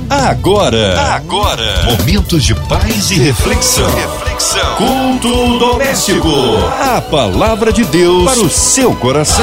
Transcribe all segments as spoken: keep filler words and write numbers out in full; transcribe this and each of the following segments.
Agora, agora, momentos de paz e reflexão. Reflexão. Culto doméstico. A palavra de Deus para o seu coração.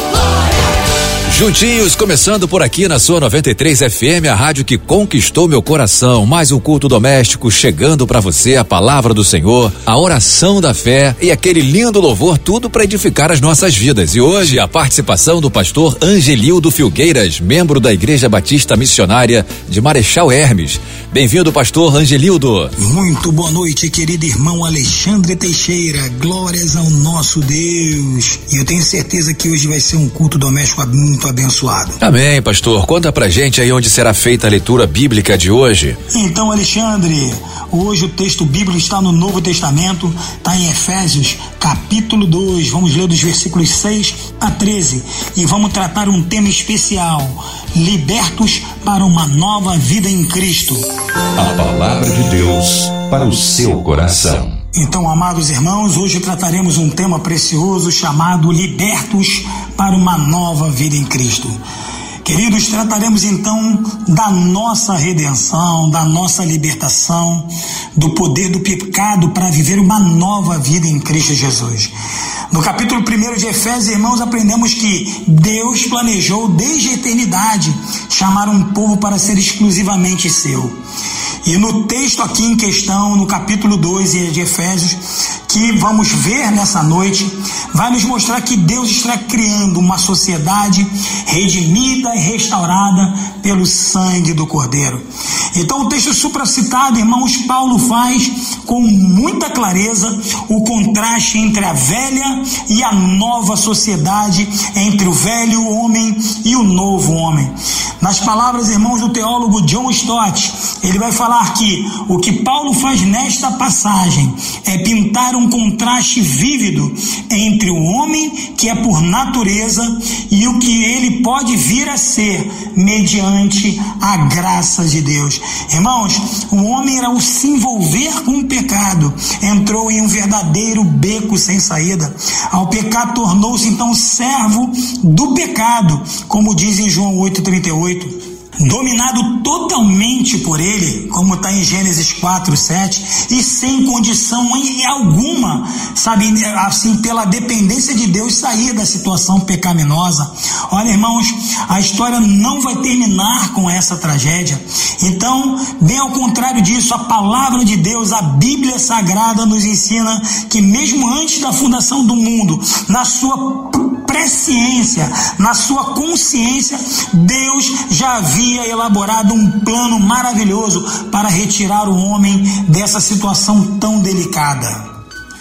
Juntinhos, começando por aqui na sua noventa e três F M, a rádio que conquistou meu coração. Mais um culto doméstico chegando para você, a palavra do Senhor, a oração da fé e aquele lindo louvor, tudo para edificar as nossas vidas. E hoje a participação do pastor Angelildo Filgueiras, membro da Igreja Batista Missionária de Marechal Hermes. Bem-vindo, pastor Angelildo. Muito boa noite, querido irmão Alexandre Teixeira. Glórias ao nosso Deus. E eu tenho certeza que hoje vai ser um culto doméstico muito abençoado. Amém, pastor. Conta pra gente aí onde será feita a leitura bíblica de hoje. Então, Alexandre, hoje o texto bíblico está no Novo Testamento, está em Efésios, capítulo dois. Vamos ler dos versículos seis a treze e vamos tratar um tema especial: libertos para uma nova vida em Cristo. A palavra de Deus para o seu coração. Então, amados irmãos, hoje trataremos um tema precioso chamado libertos para uma nova vida em Cristo. Queridos, trataremos então da nossa redenção, da nossa libertação, do poder do pecado para viver uma nova vida em Cristo Jesus. No capítulo primeiro de Efésios, irmãos, aprendemos que Deus planejou desde a eternidade chamar um povo para ser exclusivamente seu. E no texto aqui em questão, no capítulo dois de Efésios, que vamos ver nessa noite, vai nos mostrar que Deus está criando uma sociedade redimida e restaurada pelo sangue do Cordeiro. Então o texto supracitado, irmãos, Paulo faz com muita clareza o contraste entre a velha e a nova sociedade, entre o velho homem e o novo homem. Nas palavras, irmãos, do teólogo John Stott, ele vai falar que o que Paulo faz nesta passagem é pintar um contraste vívido entre o homem que é por natureza e o que ele pode vir a ser mediante a graça de Deus. Irmãos, o homem, ao se envolver com o pecado, entrou em um verdadeiro beco sem saída. Ao pecado, tornou-se então servo do pecado, como diz em João oito, trinta e oito. Dominado totalmente por ele, como está em Gênesis quatro, sete, e sem condição alguma, sabe, assim, pela dependência de Deus, sair da situação pecaminosa. Olha, irmãos, a história não vai terminar com essa tragédia. Então, bem ao contrário disso, a palavra de Deus, a Bíblia Sagrada, nos ensina que mesmo antes da fundação do mundo, na sua presciência, na sua consciência, Deus já havia elaborado um plano maravilhoso para retirar o homem dessa situação tão delicada.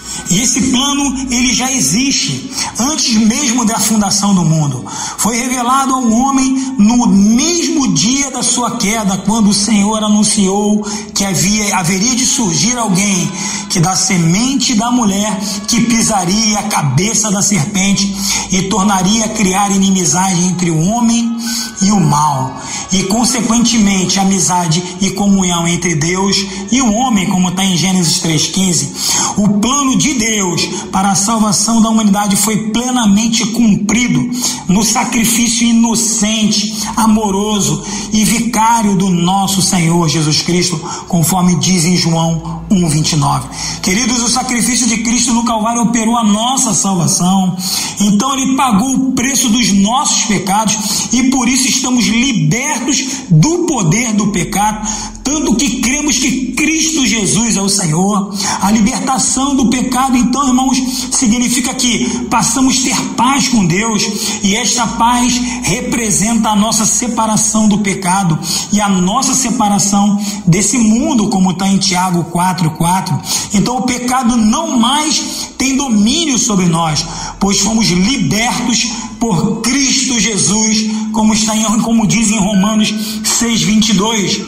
E esse plano, ele já existe antes mesmo da fundação do mundo. Foi revelado ao homem no mesmo dia da sua queda, quando o Senhor anunciou que havia, haveria de surgir alguém que da semente da mulher que pisaria a cabeça da serpente e tornaria a criar inimizade entre o homem e o mal, e consequentemente amizade e comunhão entre Deus e o homem, como está em Gênesis três, quinze. O plano de Deus para a salvação da humanidade foi plenamente cumprido no sacrifício inocente, amoroso e vicário do nosso Senhor Jesus Cristo, conforme diz em João um, vinte e nove. Queridos, o sacrifício de Cristo no Calvário operou a nossa salvação. Então ele pagou o preço dos nossos pecados e por isso estamos libertos do poder do pecado, tanto que cremos que Cristo Jesus é o Senhor. A libertação do pecado, então, irmãos, significa que passamos a ter paz com Deus, e esta paz representa a nossa separação do pecado e a nossa separação desse mundo, como está em Tiago quatro, quatro. Então o pecado não mais tem domínio sobre nós, pois fomos libertos por Cristo Jesus, como está em, como diz em Romanos seis, vinte e dois.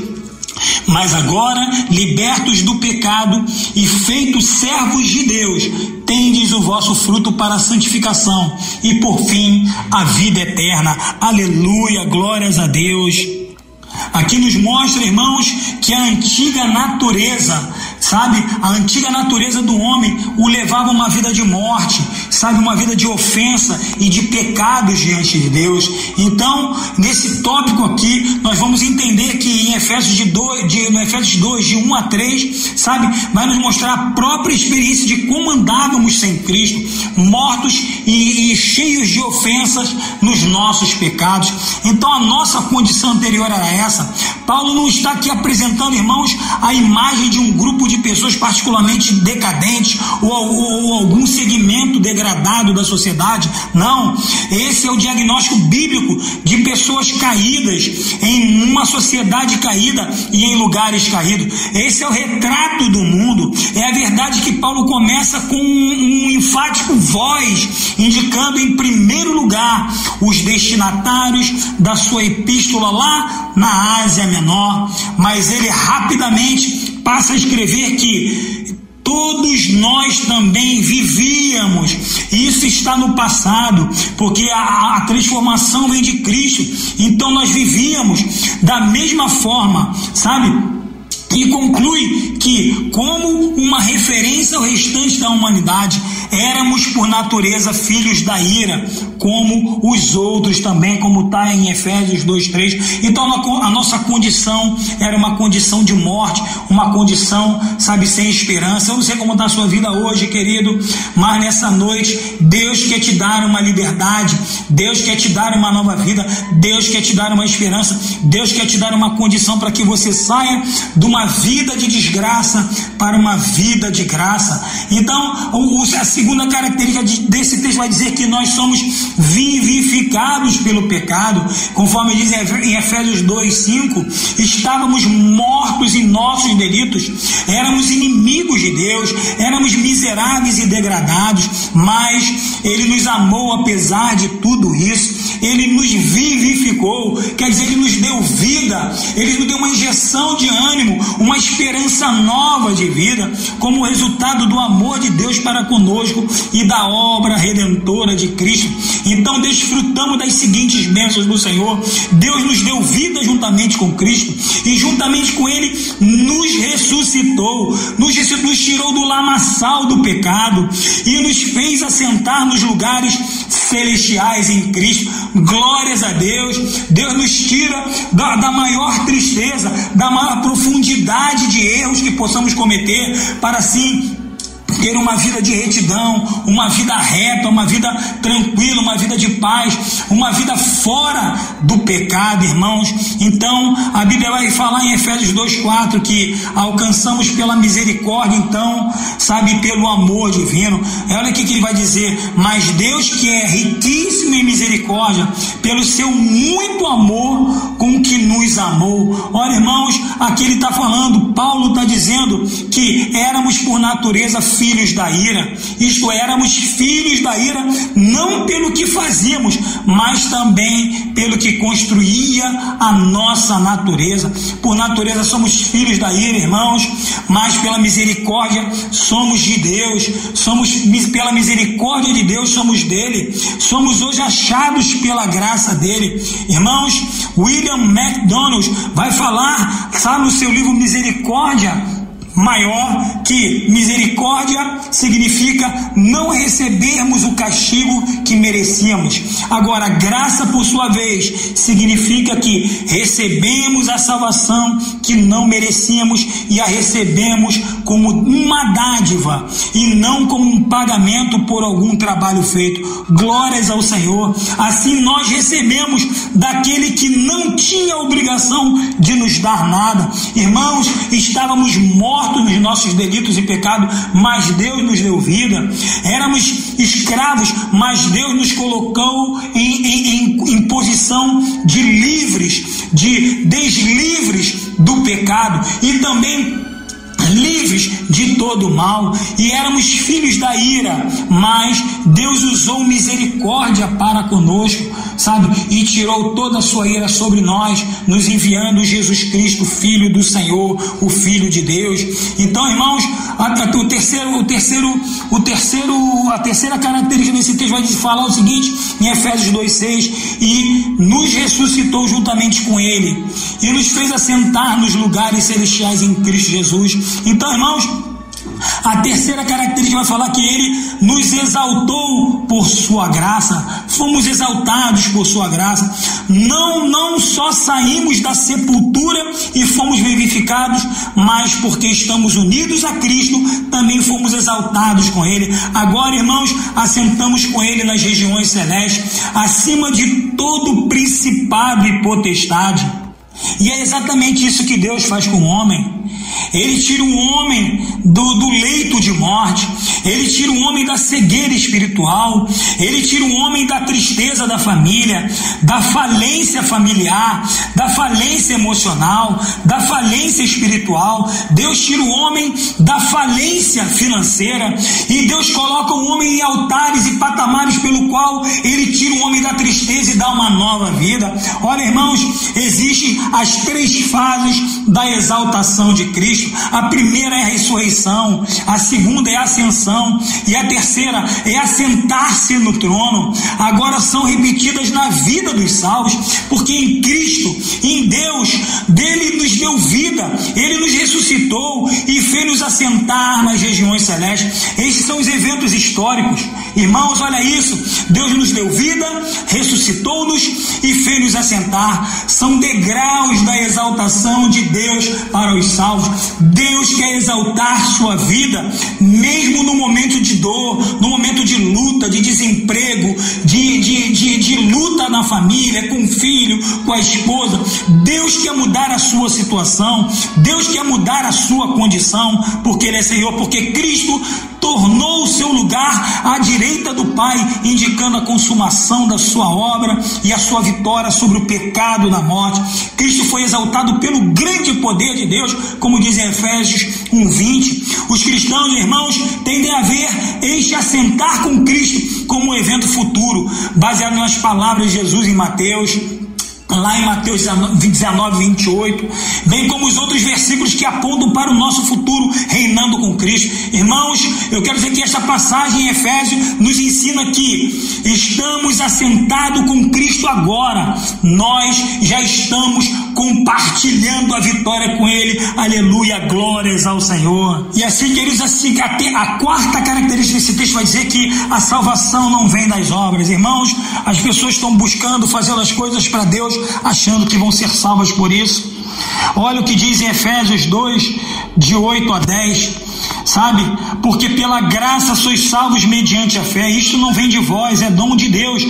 Mas agora, libertos do pecado e feitos servos de Deus, tendes o vosso fruto para a santificação e, por fim, a vida eterna. Aleluia, glórias a Deus. Aqui nos mostra, irmãos, que a antiga natureza sabe? A antiga natureza do homem o levava a uma vida de morte, sabe? Uma vida de ofensa e de pecados diante de Deus. Então, nesse tópico aqui, nós vamos entender que em Efésios, de dois, de, no Efésios dois, de um a três, sabe? Vai nos mostrar a própria experiência de como andávamos sem Cristo, mortos e, e cheios de ofensas nos nossos pecados. Então, a nossa condição anterior era essa. Paulo não está aqui apresentando, irmãos, a imagem de um grupo de pessoas particularmente decadentes ou, ou, ou algum segmento degradado da sociedade. Não, esse é o diagnóstico bíblico de pessoas caídas em uma sociedade caída e em lugares caídos. Esse é o retrato do mundo. É a verdade que Paulo começa com um, um enfático voz, indicando em primeiro lugar os destinatários da sua epístola lá na Ásia Menor, mas ele rapidamente passa a escrever que todos nós também vivíamos. Isso está no passado, porque a, a transformação vem de Cristo. Então nós vivíamos da mesma forma, sabe? E conclui que, como uma referência ao restante da humanidade, éramos por natureza filhos da ira, como os outros também, como está em Efésios dois, três. Então a nossa condição era uma condição de morte, uma condição, sabe, sem esperança. Eu não sei como está a sua vida hoje, querido, mas nessa noite Deus quer te dar uma liberdade, Deus quer te dar uma nova vida, Deus quer te dar uma esperança, Deus quer te dar uma condição para que você saia de uma vida de desgraça para uma vida de graça. Então o, a segunda característica de, desse texto vai dizer que nós somos vivificados pelo pecado, conforme diz em Efésios dois, cinco. Estávamos mortos em nossos delitos, éramos inimigos de Deus, éramos miseráveis e degradados, mas Ele nos amou apesar de tudo isso. Ele nos vivificou, quer dizer, Ele nos deu vida, Ele nos deu uma injeção de ânimo, uma esperança nova de vida, como resultado do amor de Deus para conosco e da obra redentora de Cristo. Então desfrutamos das seguintes bênçãos do Senhor. Deus nos deu vida juntamente com Cristo, e juntamente com Ele nos ressuscitou, nos, nos tirou do lamaçal do pecado e nos fez assentar nos lugares celestiais em Cristo. Glórias a Deus. Deus nos tira da, da maior tristeza, da maior profundidade de erros que possamos cometer, para assim ter uma vida de retidão, uma vida reta, uma vida tranquila, uma vida de paz, uma vida fora do pecado, irmãos. Então a Bíblia vai falar em Efésios dois, quatro que alcançamos pela misericórdia, então, sabe, pelo amor divino. Olha o que ele vai dizer: mas Deus, que é riquíssimo em misericórdia, pelo seu muito amor com que nos amou. Olha, irmãos, aqui ele está falando, Paulo está dizendo que éramos por natureza filhos da ira, isto é, éramos filhos da ira não pelo que fazíamos, mas também pelo que construía a nossa natureza. Por natureza somos filhos da ira, irmãos, mas pela misericórdia somos de Deus, somos pela misericórdia de Deus, somos dele, somos hoje achados pela graça dele. Irmãos, William MacDonald vai falar, sabe, no seu livro Misericórdia Maior, que misericórdia significa não recebermos o castigo que merecíamos. Agora, graça, por sua vez, significa que recebemos a salvação que não merecíamos e a recebemos como uma dádiva e não como um pagamento por algum trabalho feito. Glórias ao Senhor. Assim nós recebemos daquele que não tinha obrigação de nos dar nada. Irmãos, estávamos mortos nos nossos delitos e pecados, mas Deus nos deu vida. Éramos escravos, mas Deus nos colocou em, em, em, em posição de livres, de deslivres do pecado e também livres de todo mal, e éramos filhos da ira, mas Deus usou misericórdia para conosco, sabe, e tirou toda a sua ira sobre nós, nos enviando Jesus Cristo, Filho do Senhor, o Filho de Deus. Então, irmãos, a, a, o terceiro, o terceiro, o terceiro, a terceira característica desse texto vai falar o seguinte, em Efésios dois, seis, e nos ressuscitou juntamente com Ele, e nos fez assentar nos lugares celestiais em Cristo Jesus, Então, irmãos, a terceira característica vai falar que ele nos exaltou por sua graça. Fomos exaltados por sua graça. Não, não só saímos da sepultura e fomos vivificados, mas porque estamos unidos a Cristo, também fomos exaltados com ele. Agora, irmãos, assentamos com ele nas regiões celestes, acima de todo principado e potestade. E é exatamente isso que Deus faz com o homem. Ele tira o homem do, do leito de morte, ele tira o homem da cegueira espiritual, ele tira o homem da tristeza da família, da falência familiar, da falência emocional, da falência espiritual. Deus tira o homem da falência financeira e Deus coloca o homem em altares e patamares pelo qual ele tira o homem da tristeza e dá uma nova vida. Olha, irmãos, existem as três fases da exaltação de Cristo. A primeira é a ressurreição, a segunda é a ascensão e a terceira é assentar-se no trono. Agora são repetidas na vida dos salvos, porque em Cristo, em Deus, dele nos deu vida, ele nos ressuscitou e fez-nos assentar nas regiões celestes. Esses são os eventos históricos. Irmãos, olha isso, Deus nos deu vida, ressuscitou-nos e fez-nos assentar. São degraus da exaltação de Deus para os salvos. Deus quer exaltar sua vida, mesmo no momento de dor, no momento de luta, de desemprego, de, de, de, de luta na família, com o filho, com a esposa. Deus quer mudar a sua situação, Deus quer mudar a sua condição, porque Ele é Senhor, porque Cristo tornou o seu lugar à direita do Pai, indicando a consumação da sua obra e a sua vitória sobre o pecado da morte. Cristo foi exaltado pelo grande poder de Deus, como diz em Efésios um, vinte. Os cristãos, irmãos, tendem a ver este assentar com Cristo como um evento futuro, baseado nas palavras de Jesus em Mateus, lá em Mateus dezenove, vinte e oito, bem como os outros versículos que apontam para o nosso futuro reinando com Cristo. Irmãos, eu quero dizer que esta passagem em Efésios nos ensina que estamos assentados com Cristo agora, nós já estamos compartilhando a vitória com Ele. Aleluia, glórias ao Senhor. E assim, queridos, assim, até a quarta característica desse texto vai dizer que a salvação não vem das obras. Irmãos, as pessoas estão buscando fazer as coisas para Deus, achando que vão ser salvas por isso. Olha o que diz em Efésios dois, de oito a dez, sabe? Porque pela graça sois salvos mediante a fé. Isto não vem de vós, é dom de Deus,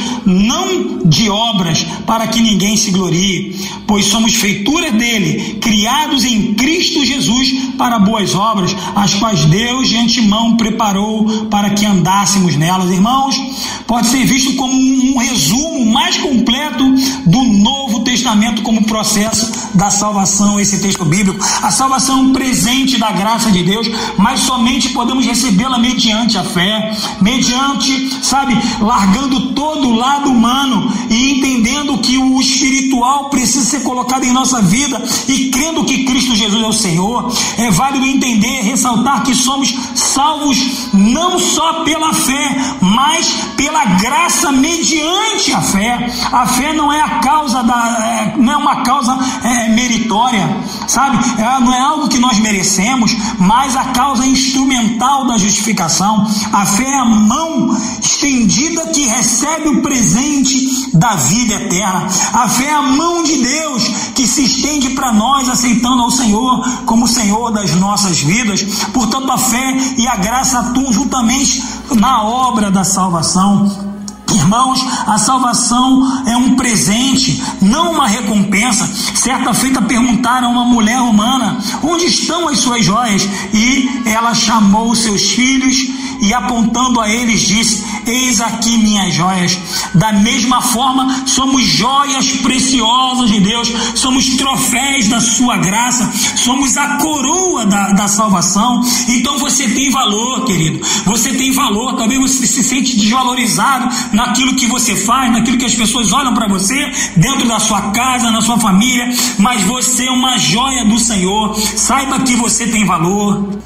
não de obras, para que ninguém se glorie, pois somos feitura dele, criados em Cristo Jesus para boas obras, as quais Deus de antemão preparou para que andássemos nelas. Irmãos, pode ser visto como um resumo mais completo do Novo Testamento como processo da salvação, esse texto bíblico. A salvação é um presente da graça de Deus, mas somente podemos recebê-la mediante a fé, mediante, sabe, largando todo o lado humano e entendendo que o espiritual precisa ser colocado em nossa vida e crendo que Cristo Jesus é o Senhor. É válido entender, ressaltar que somos salvos não só pela fé, mas pela graça mediante a fé. A fé não é a causa da, é, não é uma causa é, meritória, sabe? É, não é algo que nós merecemos, mas a causa instrumental da justificação. A fé é a mão estendida que recebe o presente da vida eterna. A fé é a mão de Deus que se estende para nós, aceitando ao Senhor como Senhor das nossas vidas. Portanto, a fé e a graça atuam juntamente na obra da salvação. Irmãos, a salvação é um presente, não uma recompensa. Certa feita perguntaram a uma mulher romana: onde estão as suas joias? E ela chamou seus filhos e, apontando a eles, disse: eis aqui minhas joias. Da mesma forma, somos joias preciosas de Deus, somos troféus da sua graça, somos a coroa da, da salvação. Então você tem valor, querido, você tem valor. Talvez você se sente desvalorizado naquilo que você faz, naquilo que as pessoas olham para você, dentro da sua casa, na sua família, mas você é uma joia do Senhor. Saiba que você tem valor.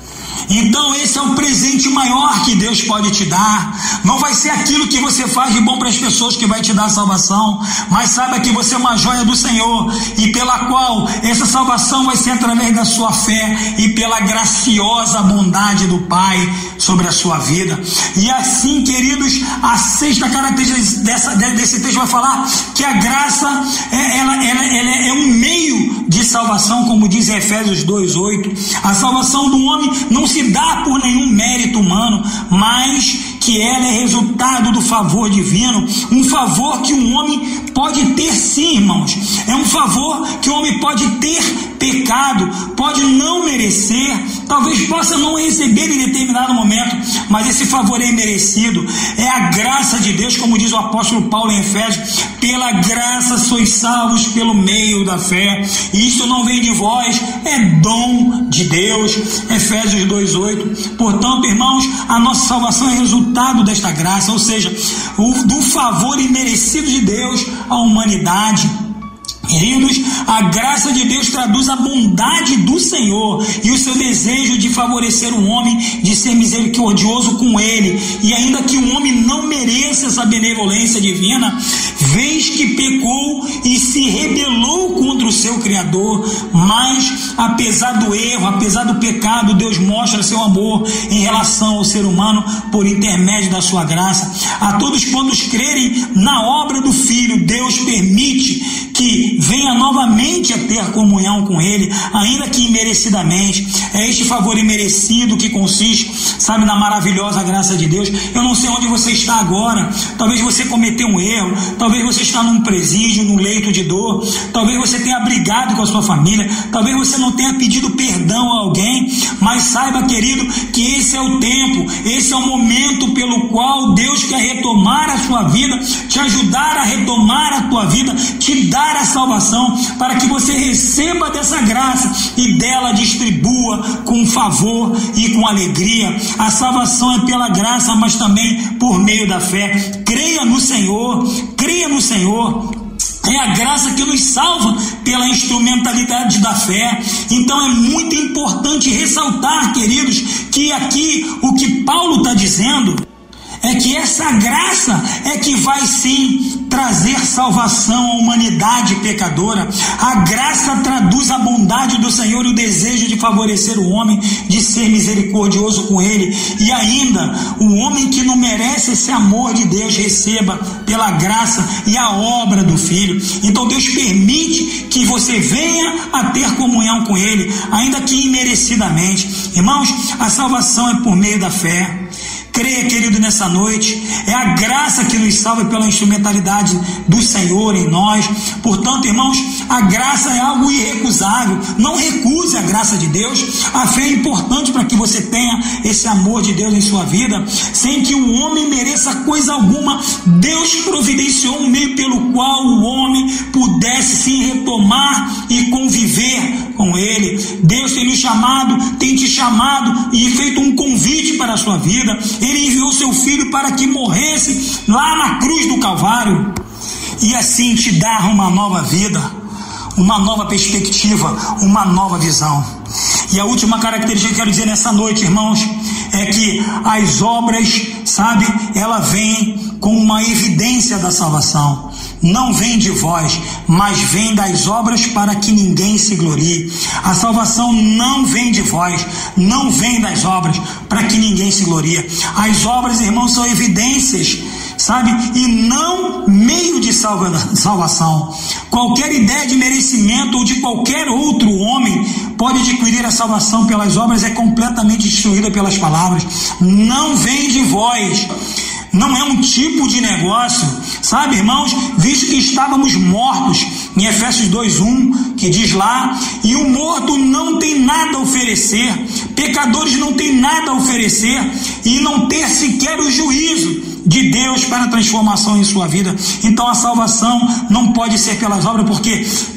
Então esse é o presente maior que Deus pode te dar. Não vai ser aquilo que você faz de bom para as pessoas que vai te dar a salvação, mas saiba que você é uma joia do Senhor, e pela qual essa salvação vai ser através da sua fé e pela graciosa bondade do Pai sobre a sua vida. E assim, queridos, a sexta característica dessa, desse texto vai falar que a graça é, ela, ela, ela é um meio de salvação, como diz em Efésios dois, oito. A salvação do homem não se dá por nenhum mérito humano, mas que ela é resultado do favor divino, um favor que um homem pode ter sim, irmãos. É um favor que o homem pode ter pecado, pode não merecer, talvez possa não receber em determinado momento, mas esse favor é merecido. É a graça de Deus, como diz o apóstolo Paulo em Efésios: pela graça sois salvos pelo meio da fé. E isso não vem de vós, é dom de Deus. Efésios dois, oito. Portanto, irmãos, a nossa salvação é resultado desta graça, ou seja, o, do favor imerecido de Deus à humanidade. Queridos, a graça de Deus traduz a bondade do Senhor e o seu desejo de favorecer o homem, de ser misericordioso com ele, e ainda que o homem não mereça essa benevolência divina, vez que pecou e se rebelou contra o seu Criador, mas apesar do erro, apesar do pecado, Deus mostra seu amor em relação ao ser humano por intermédio da sua graça. A todos quantos crerem na obra do Filho, Deus permite que venha novamente a ter comunhão com ele, ainda que imerecidamente. É este favor imerecido que consiste, sabe, na maravilhosa graça de Deus. Eu não sei onde você está agora, talvez você cometeu um erro, talvez você está num presídio, num leito de dor, talvez você tenha brigado com a sua família, talvez você não tenha pedido perdão a alguém, mas saiba, querido, que esse é o tempo, esse é o momento pelo qual Deus quer retomar a sua vida, te ajudar a retomar a tua vida, te dar a salvação, para que você receba dessa graça e dela distribua com favor e com alegria. A salvação é pela graça, mas também por meio da fé. Creia no Senhor, creia no Senhor. É a graça que nos salva pela instrumentalidade da fé. Então é muito importante ressaltar, queridos, que aqui o que Paulo está dizendo é que essa graça é que vai sim trazer salvação à humanidade pecadora. A graça traduz a bondade do Senhor e o desejo de favorecer o homem, de ser misericordioso com ele. E ainda, o homem que não merece esse amor de Deus receba pela graça e a obra do Filho. Então Deus permite que você venha a ter comunhão com ele, ainda que imerecidamente. Irmãos, a salvação é por meio da fé. Creia, querido, nessa noite. É a graça que nos salva pela instrumentalidade do Senhor em nós. Portanto, irmãos, a graça é algo irrecusável. Não recuse a graça de Deus. A fé é importante para que você tenha esse amor de Deus em sua vida, sem que o homem mereça coisa alguma. Deus providenciou um meio pelo qual o homem pudesse se retomar e conviver com ele. Deus tem nos chamado, tem te chamado e feito um convite para a sua vida. Ele enviou seu Filho para que morresse lá na cruz do Calvário e assim te dar uma nova vida, uma nova perspectiva, uma nova visão. E a última característica que eu quero dizer nessa noite, irmãos, é que as obras, sabe, ela vem com uma evidência da salvação. Não vem de vós, mas vem das obras para que ninguém se glorie. A salvação não vem de vós, não vem das obras para que ninguém se glorie. As obras, irmãos, são evidências, sabe, e não meio de salva, salvação. Qualquer ideia de merecimento ou de qualquer outro homem pode adquirir a salvação pelas obras, é completamente destruída pelas palavras. Não vem de vós. Não é um tipo de negócio, sabe, irmãos, visto que estávamos mortos, em Efésios dois, um, que diz lá, e o morto não tem nada a oferecer, pecadores não têm nada a oferecer, e não ter sequer o juízo de Deus para a transformação em sua vida. Então a salvação não pode ser pelas obras, porque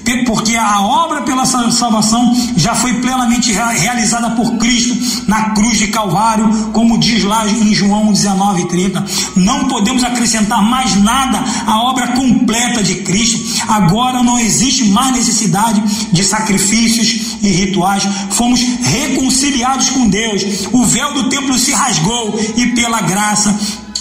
porque a obra pela salvação já foi plenamente realizada por Cristo na cruz de Calvário, como diz lá em João dezenove, trinta. Não podemos acrescentar mais nada à obra completa de Cristo. Agora não existe mais necessidade de sacrifícios e rituais. Fomos reconciliados com Deus. O véu do templo se rasgou e pela graça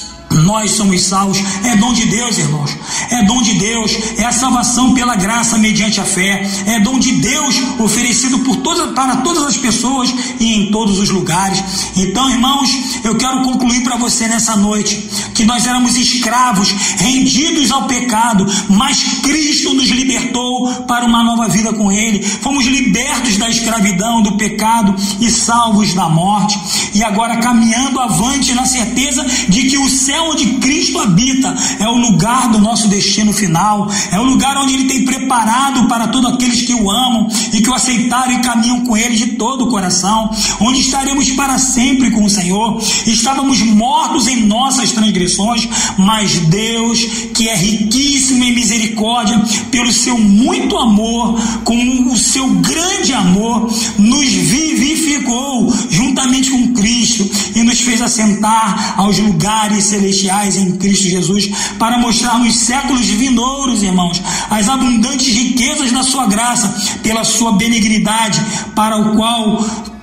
nós somos salvos. É dom de Deus, irmãos. É dom de Deus. É a salvação pela graça mediante a fé. É dom de Deus oferecido por todas, para todas as pessoas e em todos os lugares. Então, irmãos, eu quero concluir para você nessa noite que nós éramos escravos, rendidos ao pecado, mas Cristo nos libertou para uma nova vida com Ele. Fomos libertos da escravidão, do pecado e salvos da morte. E agora caminhando avante na certeza de que o céu onde Cristo habita é o lugar do nosso destino final, é o lugar onde Ele tem preparado para todos aqueles que o amam e que o aceitaram e caminham com Ele de todo o coração, onde estaremos para sempre com o Senhor. Estávamos mortos em nossas transgressões, mas Deus, que é riquíssimo em misericórdia, pelo seu muito amor, com o seu grande amor, nos vivificou juntamente com Cristo e nos fez assentar aos lugares celestiais em Cristo Jesus, para mostrar nos séculos vindouros, irmãos, as abundantes riquezas da sua graça, pela sua benignidade, para o qual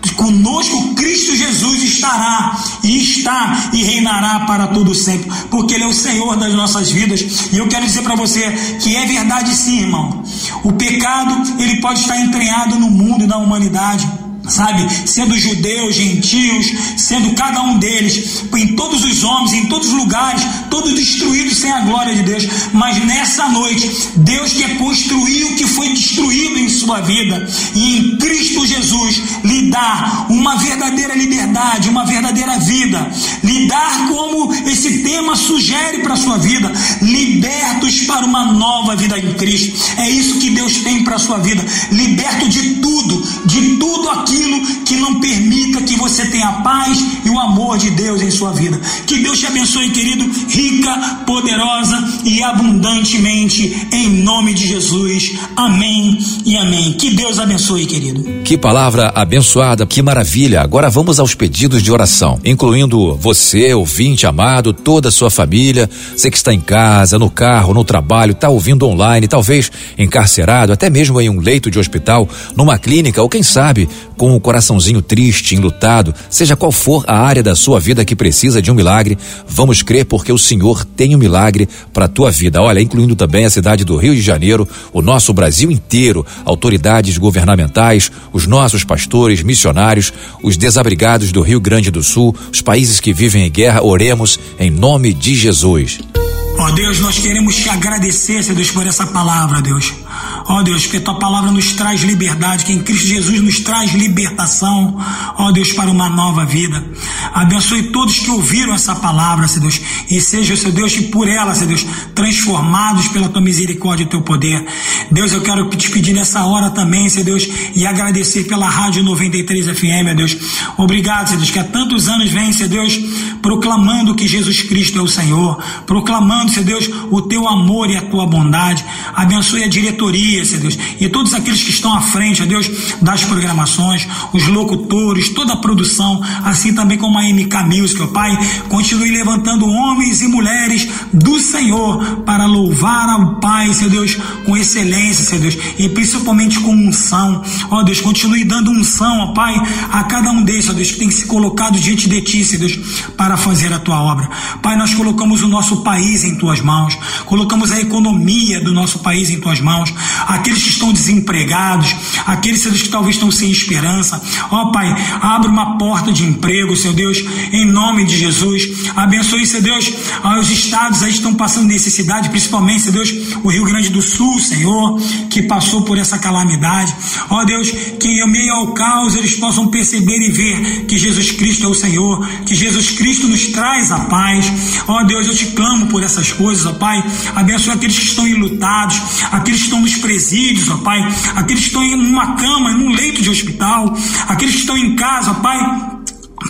conosco Cristo Jesus estará e está e reinará para todo sempre, porque Ele é o Senhor das nossas vidas. E eu quero dizer para você que é verdade sim, irmão. O pecado, ele pode estar entranhado no mundo e na humanidade, sabe, sendo judeus, gentios, sendo cada um deles, em todos os homens, em todos os lugares, todos destruídos sem a glória de Deus. Mas nessa noite, Deus quer construir o que foi destruído em sua vida, e em Cristo Jesus lhe dar uma verdadeira liberdade, uma verdadeira vida, lhe dar, como esse tema sugere para a sua vida, libertos para uma nova vida em Cristo. É isso que Deus tem para a sua vida, liberto de tudo, de tudo aquilo que não permita que você tenha a paz e o amor de Deus em sua vida. Que Deus te abençoe, querido, rica, poderosa e abundantemente, em nome de Jesus. Amém e amém. Que Deus abençoe, querido. Que palavra abençoada, que maravilha. Agora vamos aos pedidos de oração, incluindo você, ouvinte amado, toda a sua família, você que está em casa, no carro, no trabalho, está ouvindo online, talvez encarcerado, até mesmo em um leito de hospital, numa clínica, ou quem sabe com o coraçãozinho triste, enlutado, seja qual for a área da sua vida que precisa de um milagre, vamos crer, porque o Senhor tem um milagre para a tua vida. Olha, incluindo também a cidade do Rio de Janeiro, o nosso Brasil inteiro, autoridades governamentais, os nossos pastores, missionários, os desabrigados do Rio Grande do Sul, os países que vivem em guerra. Oremos em nome de Jesus. Ó Deus, nós queremos te agradecer, Senhor Deus, por essa palavra, Deus. Ó Deus, que a tua palavra nos traz liberdade, que em Cristo Jesus nos traz libertação, ó Deus, para uma nova vida. Abençoe todos que ouviram essa palavra, Senhor Deus, e seja, Senhor Deus, que por ela, Senhor Deus, transformados pela tua misericórdia e teu poder. Deus, eu quero te pedir nessa hora também, Senhor Deus, e agradecer pela Rádio noventa e três F M, ó Deus. Obrigado, Senhor Deus, que há tantos anos vem, Senhor Deus, proclamando que Jesus Cristo é o Senhor, proclamando, Senhor Deus, o teu amor e a tua bondade. Abençoe a diretoria, Senhor Deus, e todos aqueles que estão à frente, ó Deus, das programações, os locutores, toda a produção, assim também como a M K Music, ó Pai. Continue levantando homens e mulheres do Senhor para louvar ao Pai, Senhor Deus, com excelência, Senhor Deus, e principalmente com unção. Ó Deus, continue dando unção, ó Pai, a cada um deles, ó Deus, que tem se colocado diante de ti, Senhor Deus, para fazer a tua obra. Pai, nós colocamos o nosso país em tuas mãos, colocamos a economia do nosso país em tuas mãos, aqueles que estão desempregados, aqueles, Senhor Deus, que talvez estão sem esperança. Ó Pai, abre uma porta de emprego, Senhor Deus, em nome de Jesus. Abençoe, Senhor Deus, os estados aí estão passando necessidade, principalmente, Senhor Deus, o Rio Grande do Sul, Senhor, que passou por essa calamidade. Ó Deus, que em meio ao caos eles possam perceber e ver que Jesus Cristo é o Senhor, que Jesus Cristo nos traz a paz. Ó Deus, eu te clamo por essas coisas, ó Pai. Abençoe aqueles que estão enlutados, aqueles que estão nos presídios, ó Pai, aqueles que estão em uma cama, em um leito de hospital, aqueles que estão em casa, ó Pai,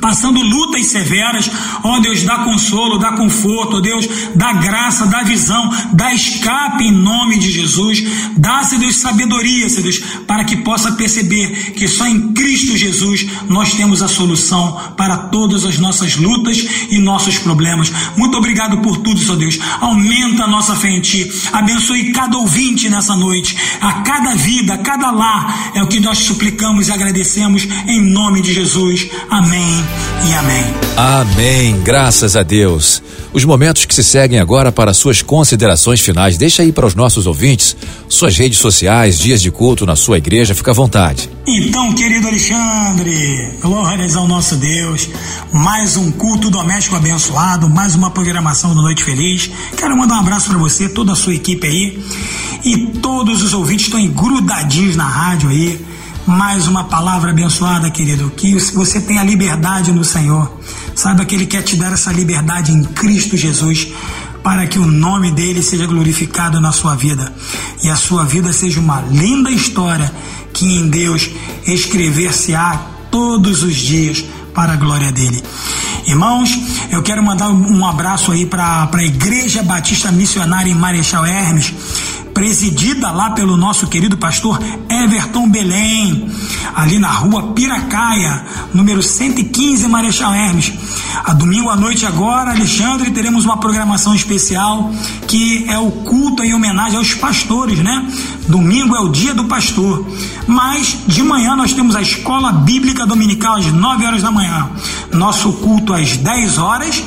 passando lutas severas. Ó Deus, dá consolo, dá conforto, ó Deus, dá graça, dá visão, dá escape em nome de Jesus. Dá, Senhor Deus, sabedoria, Senhor Deus, para que possa perceber que só em Cristo Jesus nós temos a solução para todas as nossas lutas e nossos problemas. Muito obrigado por tudo, Senhor Deus. Aumenta a nossa fé em Ti. Abençoe cada ouvinte nessa noite, a cada vida, a cada lar. É o que nós suplicamos e agradecemos em nome de Jesus. Amém e amém. Amém. Graças a Deus. Os momentos que se seguem agora para suas considerações finais. Deixa aí para os nossos ouvintes suas redes sociais, dias de culto na sua igreja. Fica à vontade. Então, querido Alexandre, glórias ao nosso Deus. Mais um culto doméstico abençoado, mais uma programação do Noite Feliz. Quero mandar um abraço para você, toda a sua equipe aí. E todos os ouvintes estão grudadinhos na rádio aí. Mais uma palavra abençoada, querido, que você tenha liberdade no Senhor. Saiba que Ele quer te dar essa liberdade em Cristo Jesus, para que o nome dele seja glorificado na sua vida e a sua vida seja uma linda história que em Deus escrever-se-á todos os dias para a glória dele. Irmãos, eu quero mandar um abraço aí para a Igreja Batista Missionária em Marechal Hermes, presidida lá pelo nosso querido pastor Everton Belém, ali na rua Piracaia, número cento e quinze, Marechal Hermes. A domingo à noite agora, Alexandre, teremos uma programação especial que é o culto em homenagem aos pastores, né? Domingo é o dia do pastor, mas de manhã nós temos a escola bíblica dominical às nove horas da manhã, nosso culto às dez horas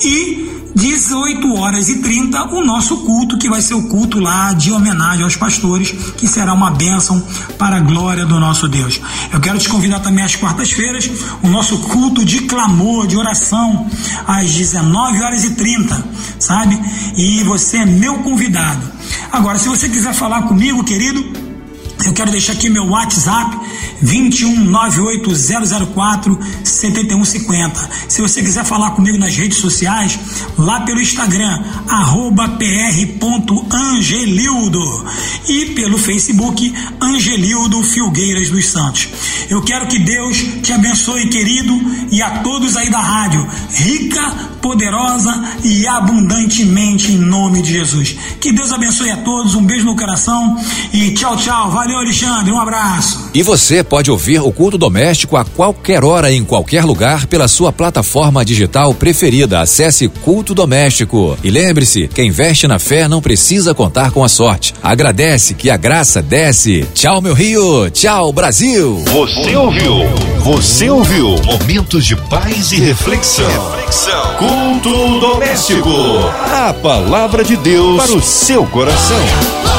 e dezoito horas e trinta, o nosso culto, que vai ser o culto lá de homenagem aos pastores, que será uma bênção para a glória do nosso Deus. Eu quero te convidar também às quartas-feiras, o nosso culto de clamor, de oração, às dezenove horas e trinta, sabe? E você é meu convidado. Agora, se você quiser falar comigo, querido, eu quero deixar aqui meu WhatsApp, vinte e um, nove oito zero zero quatro, sete um cinco zero. Se você quiser falar comigo nas redes sociais, lá pelo Instagram, arroba pr.angelildo, e pelo Facebook, Angelildo Filgueiras dos Santos. Eu quero que Deus te abençoe, querido, e a todos aí da rádio, rica, poderosa e abundantemente em nome de Jesus. Que Deus abençoe a todos, um beijo no coração e tchau, tchau. Valeu, Alexandre, um abraço. E você pode ouvir o culto doméstico a qualquer hora, em qualquer lugar, pela sua plataforma digital preferida. Acesse Culto Doméstico. E lembre-se, quem investe na fé não precisa contar com a sorte. Agradece que a graça desce. Tchau, meu Rio. Tchau, Brasil. Você ouviu? Você ouviu? Momentos de paz e reflexão. Reflexão. Culto doméstico. A palavra de Deus para o seu coração.